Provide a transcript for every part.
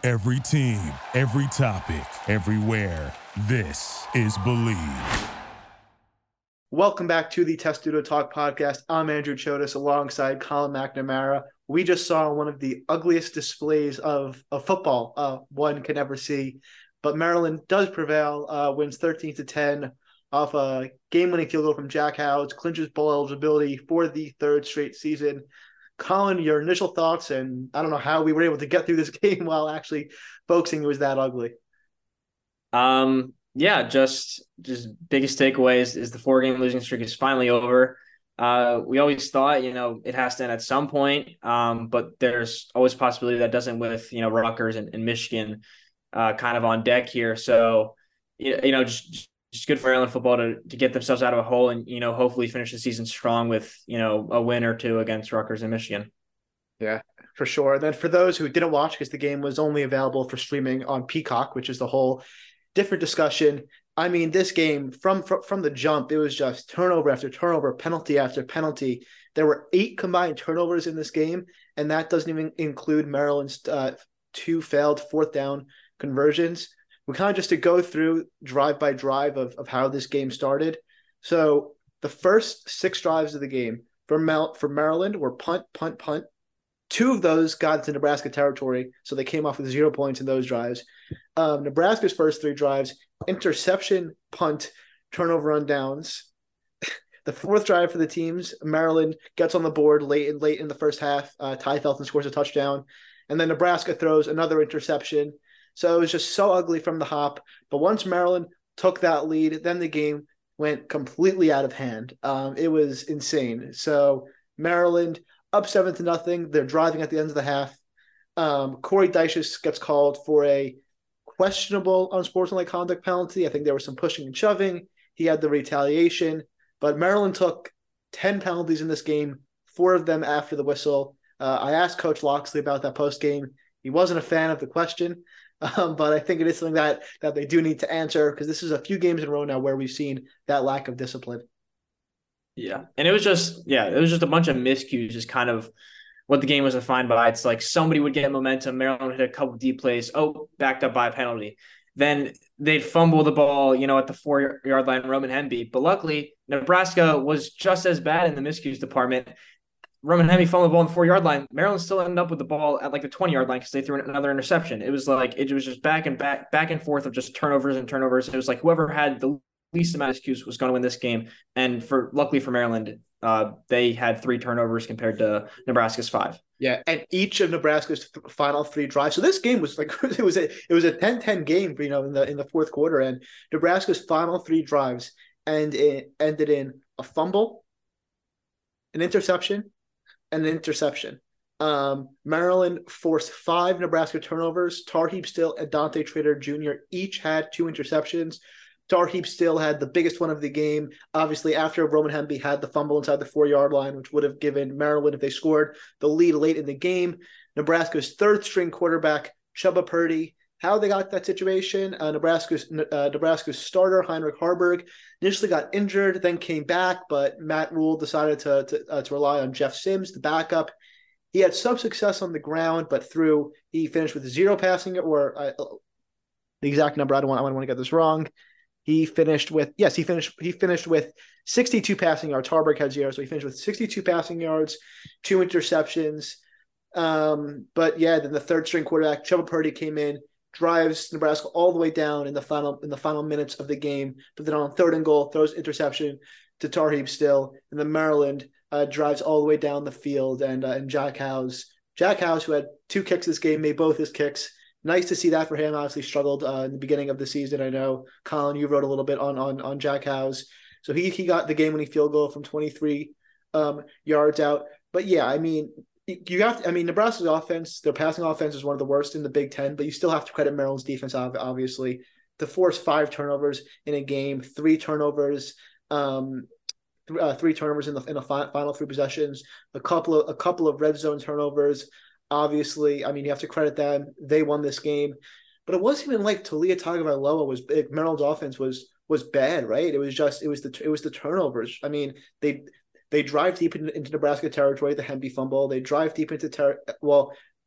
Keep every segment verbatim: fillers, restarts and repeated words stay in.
Every team, every topic, everywhere. This is Believe. Welcome back to the Testudo Talk podcast. I'm Andrew Chodas alongside Colin McNamara. We just saw one of the ugliest displays of, of football uh, one can ever see, but Maryland does prevail, uh, wins thirteen to ten off a game-winning field goal from Jack Howes, clinches bowl eligibility for the third straight season. Colin, your initial thoughts, and I don't know how we were able to get through this game while actually focusing it was that ugly. Um, yeah, just just biggest takeaway is, is the four game losing streak is finally over. Uh, we always thought, you know, it has to end at some point, um, but there's always a possibility that doesn't with, you know, Rutgers and, and Michigan uh, kind of on deck here. So, you know, just just good for Maryland football to to get themselves out of a hole and, you know, hopefully finish the season strong with, you know, a win or two against Rutgers and Michigan. Yeah, for sure. And then for those who didn't watch, because the game was only available for streaming on Peacock, which is the whole different discussion. I mean, this game from, from from the jump, it was just turnover after turnover, penalty after penalty. There were eight combined turnovers in this game, and that doesn't even include Maryland's uh, two failed fourth down conversions. We kind of just to go through drive by drive of, of how this game started. So the first six drives of the game for, Mel- for Maryland were punt, punt, punt. Two of those got into Nebraska territory, so they came off with zero points in those drives. Um, Nebraska's first three drives, interception, punt, turnover on downs. The fourth drive for the teams, Maryland gets on the board late in, late in the first half. Uh, Ty Felton scores a touchdown. And then Nebraska throws another interception. So it was just so ugly from the hop. But once Maryland took that lead, then the game went completely out of hand. Um, it was insane. So Maryland up seven to nothing. They're driving at the end of the half. Um, Corey Dyches gets called for a questionable unsportsmanlike conduct penalty. I think there was some pushing and shoving. He had the retaliation. But Maryland took ten penalties in this game, four of them after the whistle. Uh, I asked Coach Loxley about that post game. He wasn't a fan of the question. Um, but I think it is something that that they do need to answer because this is a few games in a row now where we've seen that lack of discipline. Yeah. And it was just, yeah, it was just a bunch of miscues, just kind of what the game was defined by. It's like somebody would get momentum. Maryland hit a couple deep plays. Oh, backed up by a penalty. Then they'd fumble the ball, you know, at the four-yard line, Roman Hemby. But luckily, Nebraska was just as bad in the miscues department. Roman Hemby fumbled the ball on the four-yard line. Maryland still ended up with the ball at like the twenty-yard line because they threw another interception. It was like it was just back and back, back and forth of just turnovers and turnovers. It was like whoever had the least amount of excuses was going to win this game. And for luckily for Maryland, uh, they had three turnovers compared to Nebraska's five. Yeah, and each of Nebraska's th- final three drives. So this game was like it was a it was a ten ten game, you know, in the in the fourth quarter. And Nebraska's final three drives and it ended in a fumble, an interception, and an interception. Um, Maryland forced five Nebraska turnovers. Tarheeb Still and Dante Trader Junior each had two interceptions. Tarheeb Still had the biggest one of the game. Obviously, after Roman Hemby had the fumble inside the four-yard line, which would have given Maryland, if they scored, the lead late in the game. Nebraska's third-string quarterback, Chubba Purdy. How they got that situation? Uh, Nebraska's uh, Nebraska's starter, Heinrich Harburg, initially got injured, then came back, but Matt Rule decided to to, uh, to rely on Jeff Sims, the backup. He had some success on the ground, but through he finished with zero passing, or uh, the exact number. I don't want I don't want to get this wrong. He finished with yes, he finished he finished with sixty-two passing yards. Harburg had zero, so he finished with sixty-two passing yards, two interceptions. Um, but yeah, then the third string quarterback, Chubba Purdy, came in, drives Nebraska all the way down in the final in the final minutes of the game. But then on third and goal, throws interception to Tarheeb Still, and then Maryland uh, drives all the way down the field, and uh, and Jack Howes, Jack Howes, who had two kicks this game, made both his kicks. Nice to see that for him. Obviously struggled uh, in the beginning of the season. I know, Colin, you wrote a little bit on on on Jack Howes. So he he got the game-winning field goal from twenty-three um, yards out. But yeah, I mean, you have to, I mean, Nebraska's offense, their passing offense is one of the worst in the Big Ten, but you still have to credit Maryland's defense, obviously, to force five turnovers in a game, three turnovers, um, th- uh, three turnovers in the in the fi- final three possessions, a couple of a couple of red zone turnovers. Obviously, I mean, you have to credit them. They won this game, but it wasn't even like Taulia Tagovailoa was big. Maryland's offense was was bad, right? It was just it was the it was the turnovers. I mean, they they drive deep into, into Nebraska territory, the Hemby fumble. They drive deep into ter- well,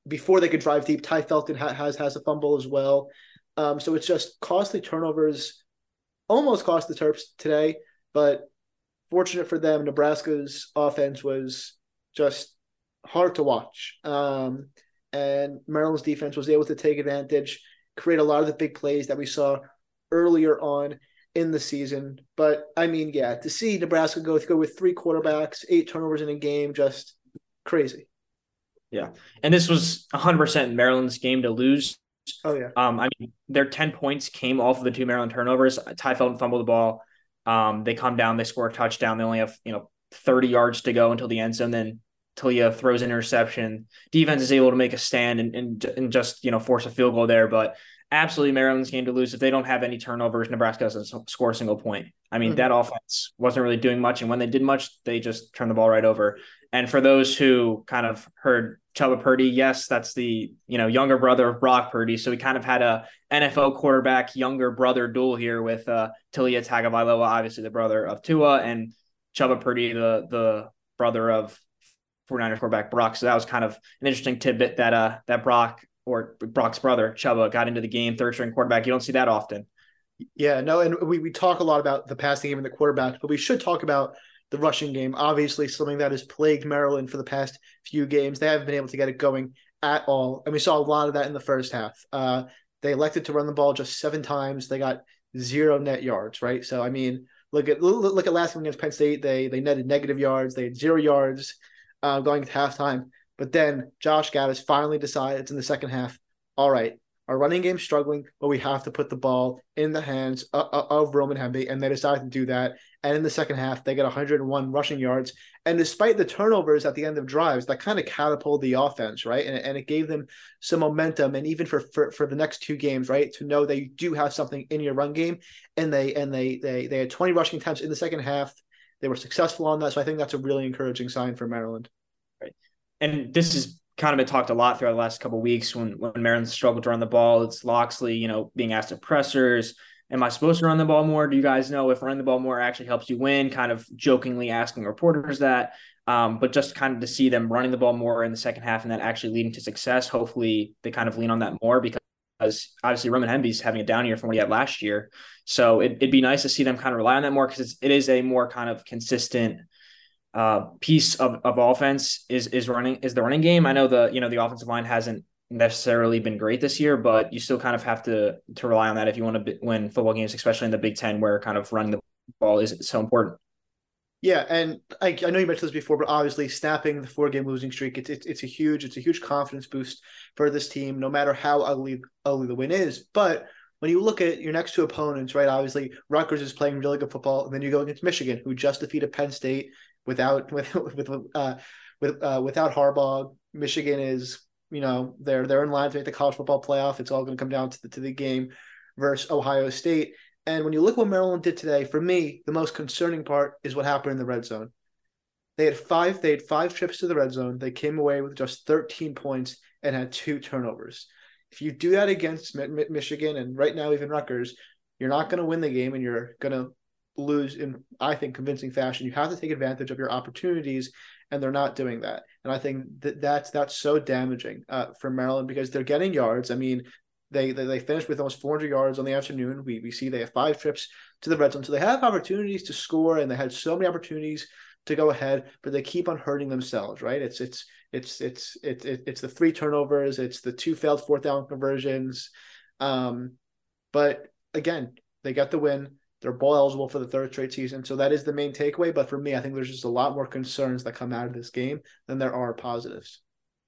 before they could drive deep. Ty Felton ha- has has a fumble as well. Um, so it's just costly turnovers, almost cost the Terps today, but fortunate for them, Nebraska's offense was just hard to watch. Um, and Maryland's defense was able to take advantage, create a lot of the big plays that we saw earlier on in the season. But I mean, yeah, to see Nebraska go, go with three quarterbacks, eight turnovers in a game, just crazy. Yeah. And this was one hundred percent Maryland's game to lose. Oh, yeah. Um, I mean, their ten points came off of the two Maryland turnovers. Ty Felton fumbled the ball. Um, they come down, they score a touchdown. They only have, you know, thirty yards to go until the end zone. Then Talia throws an interception. Defense is able to make a stand and, and, and just, you know, force a field goal there. But absolutely Maryland's game to lose. If they don't have any turnovers, Nebraska doesn't score a single point. I mean, mm-hmm. that offense wasn't really doing much. And when they did much, they just turned the ball right over. And for those who kind of heard Chubba Purdy, yes, that's the, you know, younger brother of Brock Purdy. So we kind of had a N F L quarterback, younger brother duel here with uh, Talia Tagovailoa, obviously the brother of Tua, and Chubba Purdy, the the brother of 49ers quarterback Brock. So that was kind of an interesting tidbit that uh that Brock or Brock's brother Chubba got into the game, third string quarterback. You don't see that often. Yeah, no, and we, we talk a lot about the passing game and the quarterback, but we should talk about the rushing game. Obviously, something that has plagued Maryland for the past few games. They haven't been able to get it going at all, and we saw a lot of that in the first half. Uh, they elected to run the ball just seven times. They got zero net yards, right? So, I mean, look at look at last game against Penn State. They they netted negative yards. They had zero yards uh, going to halftime. But then Josh Gattis finally decides in the second half, all right, our running game's struggling, but we have to put the ball in the hands of, of Roman Hemby, and they decided to do that. And in the second half, they get one hundred one rushing yards. And despite the turnovers at the end of drives, that kind of catapulted the offense, right? And, and it gave them some momentum. And even for, for, for the next two games, right, to know that you do have something in your run game. And they and they they they had twenty rushing attempts in the second half. They were successful on that. So I think that's a really encouraging sign for Maryland. Right. And this is kind of been talked a lot throughout the last couple of weeks when, when Maryland struggled to run the ball. It's Loxley, you know, being asked at pressers, am I supposed to run the ball more? Do you guys know if running the ball more actually helps you win? Kind of jokingly asking reporters that. Um, but just kind of to see them running the ball more in the second half and that actually leading to success. Hopefully they kind of lean on that more because obviously Roman Hemby's having a down year from what he had last year. So it, it'd be nice to see them kind of rely on that more because it is a more kind of consistent uh, piece of, of offense is, is running, is the running game. I know the, you know, the offensive line hasn't necessarily been great this year, but you still kind of have to, to rely on that if you want to win football games, especially in the Big Ten where kind of running the ball is so important. Yeah, and I, I know you mentioned this before, but obviously snapping the four-game losing streak, it's, it's it's a huge it's a huge confidence boost for this team, no matter how ugly ugly the win is. But when you look at your next two opponents, right, obviously Rutgers is playing really good football, and then you go against Michigan, who just defeated Penn State without with with uh, with uh, without Harbaugh. Michigan is, you know, they're they're in line to make the college football playoff. It's all going to come down to the to the game versus Ohio State. And when you look what Maryland did today, for me, the most concerning part is what happened in the red zone. They had five, they had five trips to the red zone. They came away with just thirteen points and had two turnovers. If you do that against Michigan and right now even Rutgers, you're not going to win the game and you're going to lose in, I think, convincing fashion. You have to take advantage of your opportunities, and they're not doing that. And I think that that's that's so damaging uh, for Maryland because they're getting yards. I mean, They, they they finished with almost four hundred yards on the afternoon. We we see they have five trips to the red zone. So they have opportunities to score, and they had so many opportunities to go ahead, but they keep on hurting themselves, right? It's it's it's it's it's it's the three turnovers, it's the two failed fourth down conversions. Um, but again, they got the win. They're bowl eligible for the third straight season. So that is the main takeaway. But for me, I think there's just a lot more concerns that come out of this game than there are positives.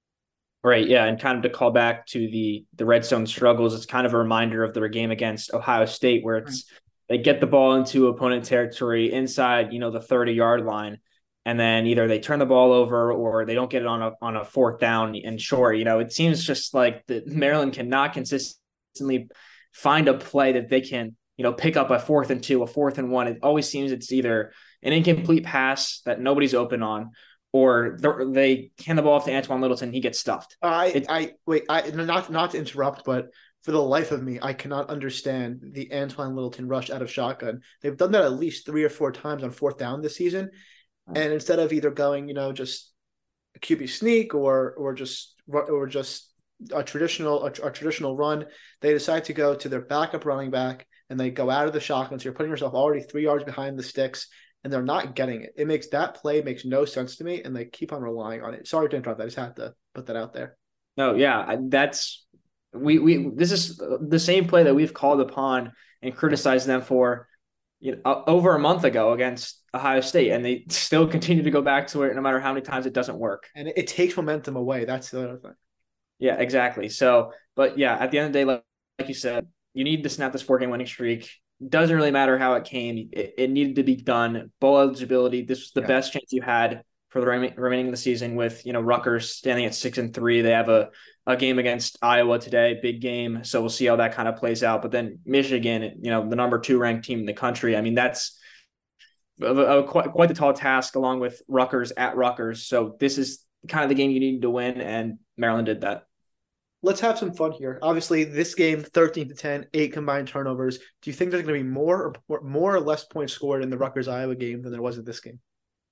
Right, yeah, and kind of to call back to the the red zone struggles, it's kind of a reminder of their game against Ohio State where it's they get the ball into opponent territory inside, you know, the thirty-yard line, and then either they turn the ball over or they don't get it on a on a fourth down and short. You know, it seems just like that Maryland cannot consistently find a play that they can, you know, pick up a fourth and two, a fourth and one. It always seems it's either an incomplete pass that nobody's open on, or they hand the ball off to Antoine Littleton, he gets stuffed. I, it's, I wait, I not not to interrupt, but for the life of me, I cannot understand the Antoine Littleton rush out of shotgun. They've done that at least three or four times on fourth down this season, and instead of either going, you know, just a Q B sneak or or just or just a traditional a, a traditional run. They decide to go to their backup running back and they go out of the shotgun. So you're putting yourself already three yards behind the sticks, and they're not getting it. It makes that play makes no sense to me, and they keep on relying on it. Sorry to interrupt. I just had to put that out there. No, yeah, that's we we this is the same play that we've called upon and criticized them for, you know, over a month ago against Ohio State, and they still continue to go back to it no matter how many times it doesn't work. And it, it takes momentum away. That's the other thing. Yeah, exactly. So, but yeah, at the end of the day, like, like you said, you need to snap this four-game winning streak. Doesn't really matter how it came. It, it needed to be done. Bowl eligibility. This was the yeah. best chance you had for the rem- remaining of the season. With you know Rutgers standing at six and three, they have a a game against Iowa today, big game. So we'll see how that kind of plays out. But then Michigan, you know, the number two ranked team in the country. I mean, that's a, a, quite quite the tall task, along with Rutgers at Rutgers. So this is kind of the game you needed to win, and Maryland did that. Let's have some fun here. Obviously, this game, thirteen to ten, eight combined turnovers. Do you think there's going to be more or more or less points scored in the Rutgers-Iowa game than there was in this game?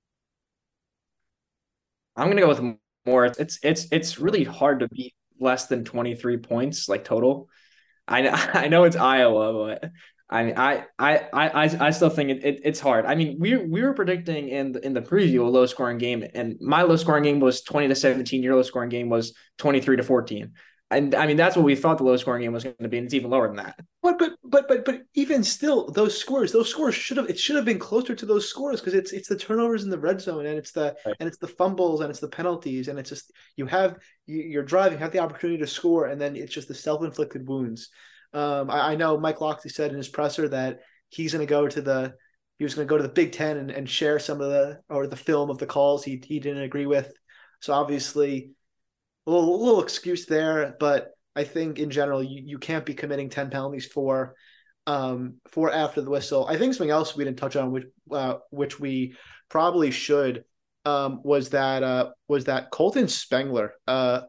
I'm going to go with more. It's it's it's really hard to beat less than twenty-three points, like total. I I know it's Iowa, but I mean, I I I I still think it, it it's hard. I mean, we we were predicting in the, in the preview a low scoring game, and my low scoring game was twenty to seventeen. Your low scoring game was twenty-three to fourteen. And I mean, that's what we thought the low scoring game was going to be, and it's even lower than that. But but but but but even still, those scores, those scores should have it should have been closer to those scores because it's it's the turnovers in the red zone, and it's the right. and it's the fumbles, and it's the penalties, and it's just you have you, you're driving, you have the opportunity to score, and then it's just the self inflicted wounds. Um, I, I know Mike Locksley said in his presser that he's going to go to the he was going to go to the Big Ten and, and share some of the or the film of the calls he he didn't agree with. So obviously. A little, a little excuse there, but I think in general you, you can't be committing ten penalties for um for after the whistle. I think something else we didn't touch on, which uh, which we probably should, um, was that uh, was that Colton Spengler uh,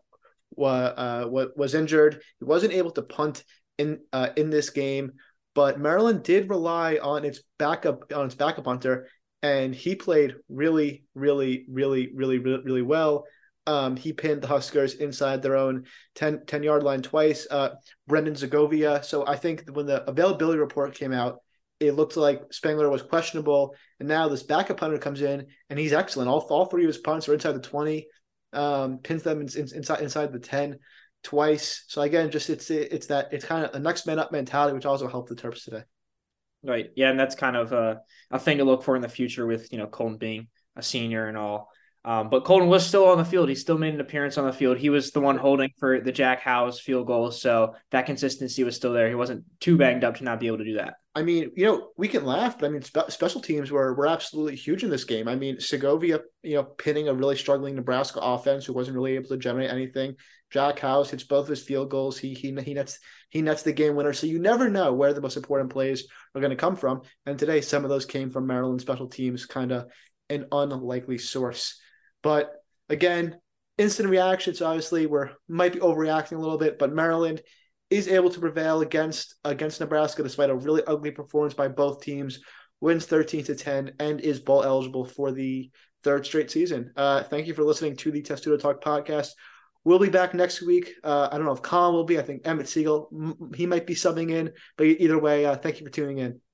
uh, was injured. He wasn't able to punt in uh, in this game, but Maryland did rely on its backup on its backup punter, and he played really, really, really, really, really, really well. Um, he pinned the Huskers inside their own ten, ten-yard line twice, uh, Brendan Zagovia. So I think when the availability report came out, it looked like Spengler was questionable. And now this backup punter comes in, and he's excellent. All, all three of his punts are inside the twenty, um, pins them in, in, inside inside the ten twice. So again, just it's it's that it's kind of a next man up mentality, which also helped the Terps today. Right. Yeah, and that's kind of a, a thing to look for in the future with, you know, Colton being a senior and all. Um, but Colton was still on the field. He still made an appearance on the field. He was the one holding for the Jack Howes field goal. So that consistency was still there. He wasn't too banged up to not be able to do that. I mean, you know, we can laugh, but I mean, spe- special teams were were absolutely huge in this game. I mean, Segovia, you know, pinning a really struggling Nebraska offense who wasn't really able to generate anything. Jack Howes hits both of his field goals. He he he nets he nets the game winner. So you never know where the most important plays are going to come from. And today, some of those came from Maryland special teams, kind of an unlikely source. But again, instant reactions, obviously, we're might be overreacting a little bit, but Maryland is able to prevail against against Nebraska despite a really ugly performance by both teams, wins thirteen to ten, and is bowl eligible for the third straight season. Uh, thank you for listening to the Testudo Talk podcast. We'll be back next week. Uh, I don't know if Colin will be. I think Emmett Siegel, he might be subbing in. But either way, uh, thank you for tuning in.